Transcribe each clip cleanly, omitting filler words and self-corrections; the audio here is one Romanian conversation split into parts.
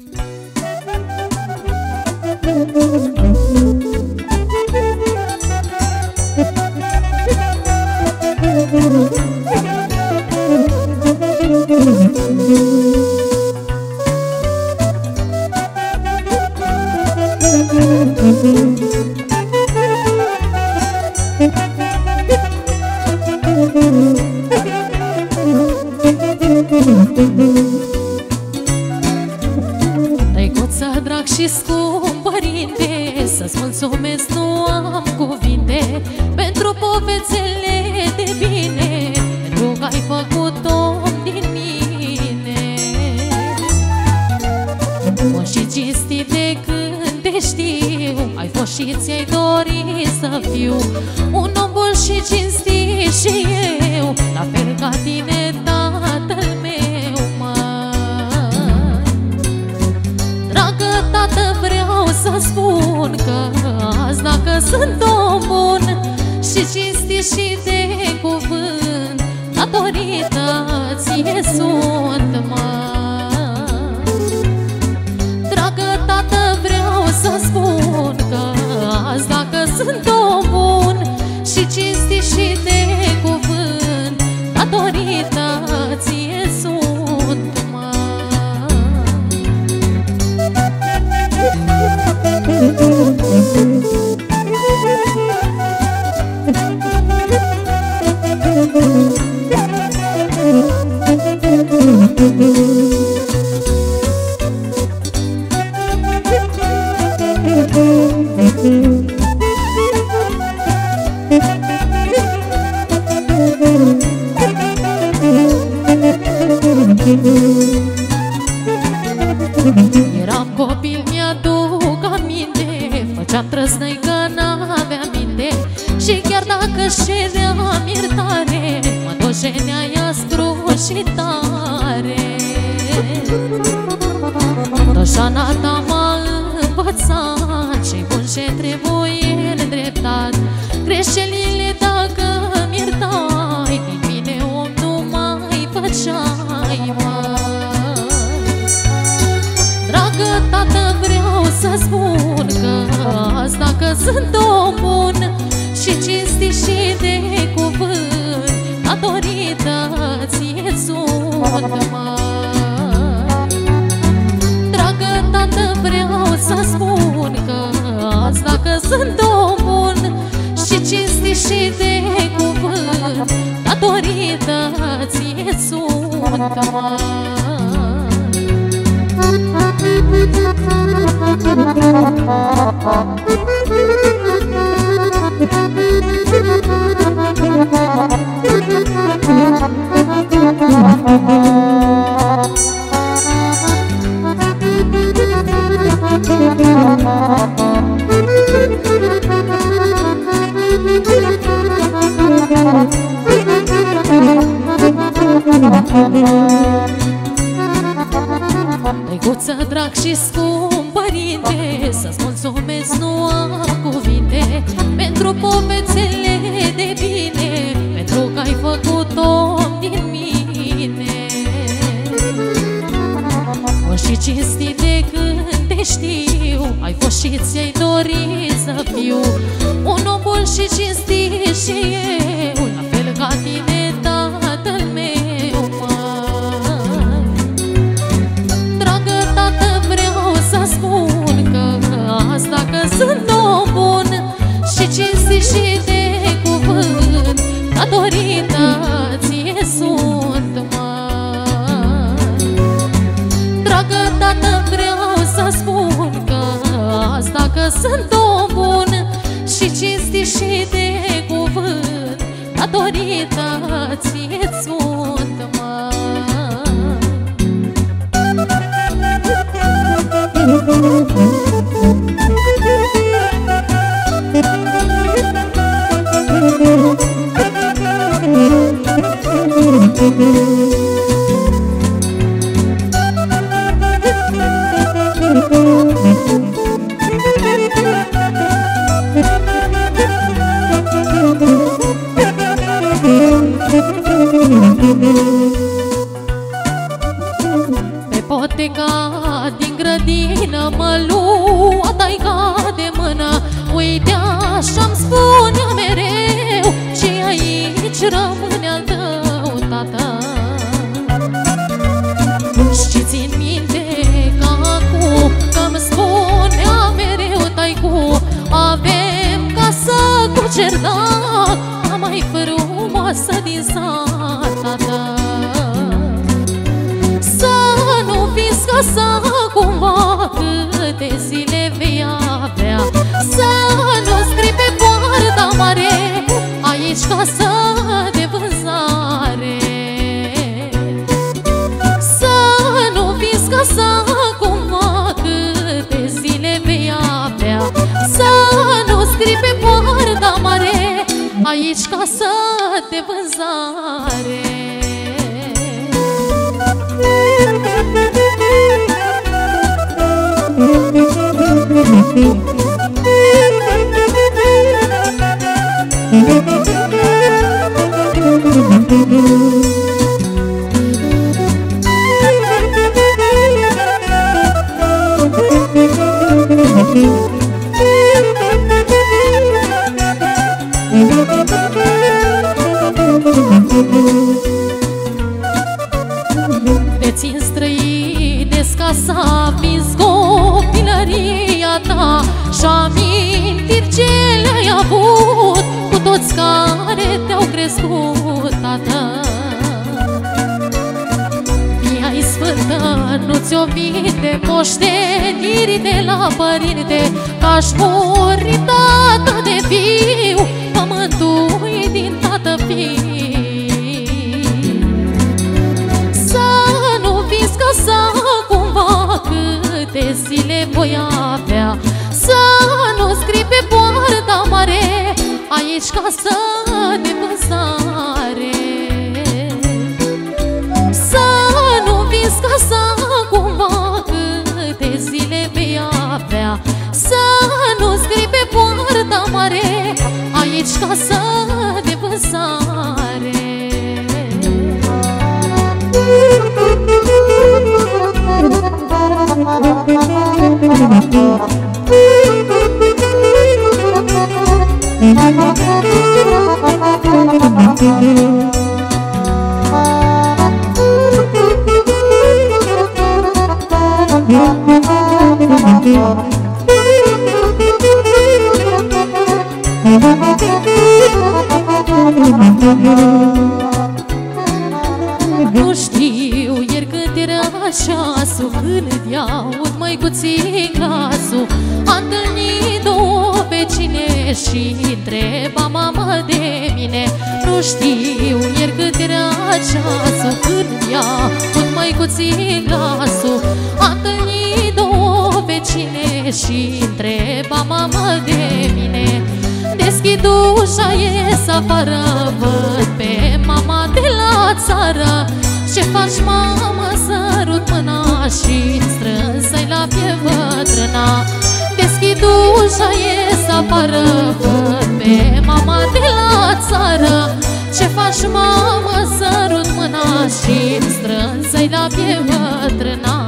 Drăguță, drag și scump părinte, să-ți mulțumesc, nu am cuvinte pentru povețele de bine, pentru că ai făcut om din mine. Bun și cinstit de când te știu, ai fost și ți-ai dorit să fiu un om bun și cinstit și eu, la fel ca tine, tatăl meu, măi. Dragă tată, vreau să spun că azi, dacă sunt om bun și cinstit și de cuvânt, datorită ție sunt, măi. Dragă tată, vreau să spun că azi, dacă sunt om bun și cinstit și de cuvânt, datorită ție sunt, măi. Eram copil, mi-aduc aminte, făceam trăsnăi că n-aveam minte și chiar dacă șeream iertare, mă dojeneai aspru și tare. Doșana ta m-a învățat ce-i bun, ce trebuie îndreptat. Greșelile dacă mi iertai, din mine om nu mai făceai, măi. Dragă tată, vreau să spun că azi, dacă sunt om bun și cinstit și de cuvânt, datorită ție sunt, măi. Dragă tată, vreau să spun că azi, dacă sunt om bun și cinstit și de cuvânt, datorită ție sunt, măi. Drăguță, drag și scump părinte, să-ți mulțumesc, nu am cuvinte pentru povețele de bine, pentru că ai făcut om din mine. Bun și cinstit de când te știu, ai fost și ți-ai dorit să fiu un om bun și cinstit și eu, la fel ca tine, tatăl meu, măi. Dragă tată, vreau să spun că azi, dacă sunt om bun și cinstit și de cuvânt, datorită ție sunt, măi. Dragă tată, vreau să spun că azi, dacă sunt om bun și cinstit și de cuvânt, datorită ție sunt, măi. Pe poteca din grădină mă lua taica de mână. Uite așa-mi spunea mereu, și aici rămâne al tău tată. Și țin minte ca acum că-mi spunea mereu taicu, avem casă cu cerdac, cea mai frumoasă din sat, tată. Să nu fiți casa cumva câte zile vei avea, să nu scrii pe poarta mare, aici casă de vânzare. Să nu fiți casa cumva câte zile vei avea, să nu scrii pe poarta mare, aici casă de vânzare. Te-țin străinesc casa, fiind copilăria ta și amintiri ce le-ai avut cu toți care te-au crescut, tată. Mi-ai sfântă, nu ți-o vinde moșteniri de la părinte, că-aș muri tată de viu, pământul din tată fiu. Să cumva câte zile voi avea, să nu scrii pe poarta mare, aici casă de vânzare. Să nu vinzi casa cumva câte zile vei avea, să nu scrii pe poarta mare, aici casă de vânzare. Nu știu ieri când era ceasul, când i-aud măicuții glasul, a întâlnit două vecine și întreba mama de mine. Nu știu ieri când era ceasul, când i-aud măicuții glasul, a întâlnit două vecine și întreba mama de mine. Deschid ușa, ies afară, văd pe mama de la țară. Ce faci, mama? Sărut mâna și strânsă-i la piept bătrâna. Deschid ușa, ies afară, văd pe mama de la țară. Ce faci, mama? Sărut mâna și strânsă-i la piept bătrâna.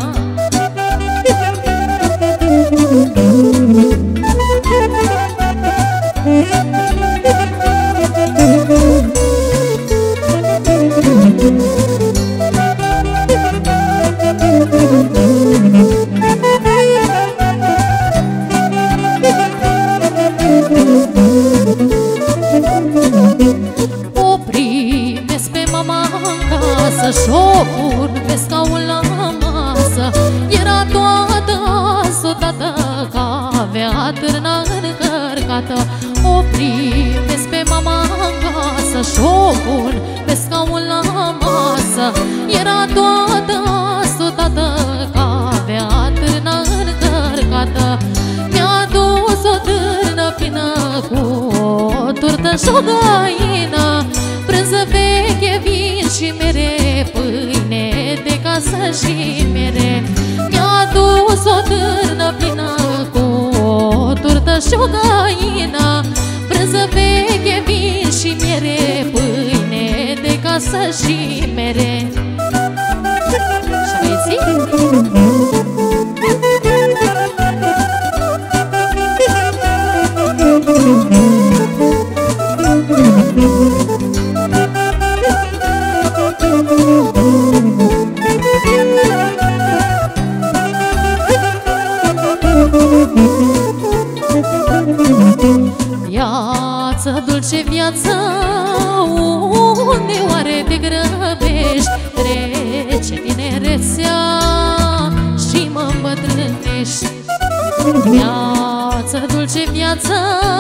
O primesc pe mama în casă și-o pun pe scaun la masă. Era toată asodată, că avea târna încărcată. O primesc pe mama în casă și-o pun pe scaun la masă. Era toată asodată, că avea târna încărcată. Mi-a dus o târnă plină cu o turtă și-o găină, brânză veche, vin și mere, pâine de casă și mere. Mi-a dus o târnă plină cu o turtă și-o găină, brânză veche, vin și mere, pâine de casă și mere. Și Viață, dulce viață, unde oare te grăbești? Trece tinerețea și mă îmbătrânești. Viață, dulce viață,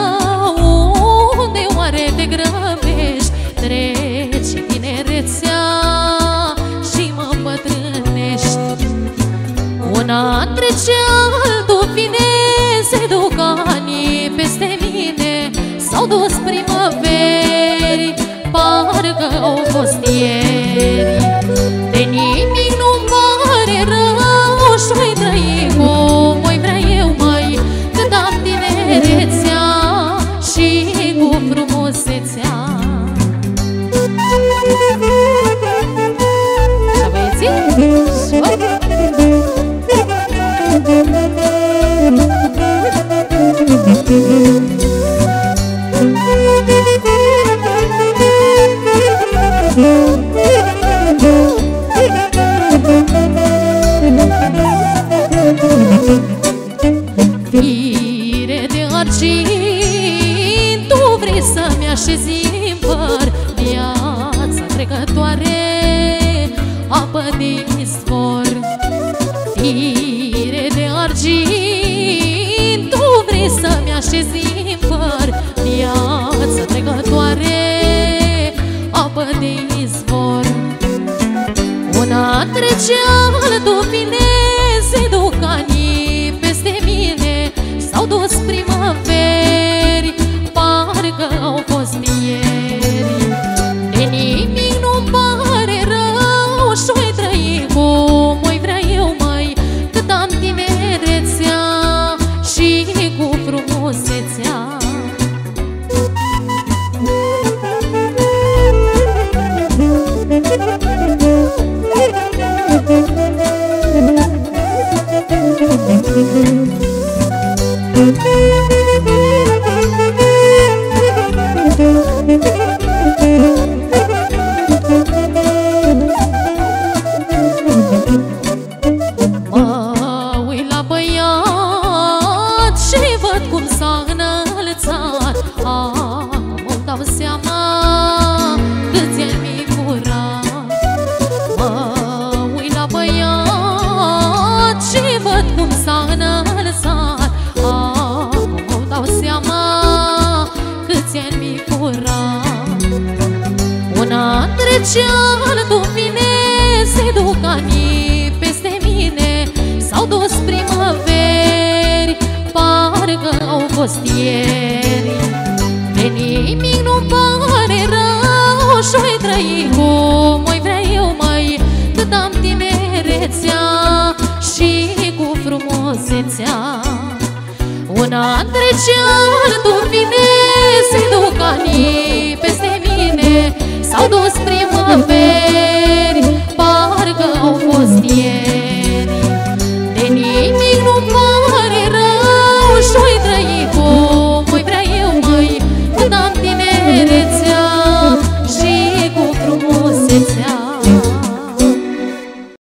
unde oare te grăbești? Trece tinerețea și mă îmbătrânești. Un an trece, altul vine, se duc anii peste mine. S-au dus primăveri, parcă au fost ieri. De nimic nu-mi pare rău și-o-i trăi cum o-i vrea eu, mai cât am tinerețea și cu frumusețea. Și băieții? Fire de argint, tu vrei să-mi așezi în păr viața trecătoare, apă de izvor. Fire de argint, tu vrei să-mi așezi în păr viața trecătoare, apă de izvor. Un an trece, altul vine, se duc anii peste mine. S-au dus primăveri, parcă au fost ieri. De nimic nu-mi pare rău și-o-i trăi cum o-i vrea eu, mai cât am tinerețea și cu frumusețea. Mă uit la băiat și văd cum s-a înălțat. Acum îmi dau seama câți ani mi-i curat. Mă uit la băiat și văd cum s-a înălțat. Acum îmi dau seama câți ani mi-i curat. Un an trece, altul vine, se duc anii peste mine. S-au dus primăveri, parcă au fost ieri. De nimic nu-mi pare rău și-o-i trăi cum o-i vrea eu, mai cât am tinerețea și cu frumusețea. Un an trece, altul vine, se duc anii peste mine. S-au dus primăveri, parcă au fost ieri.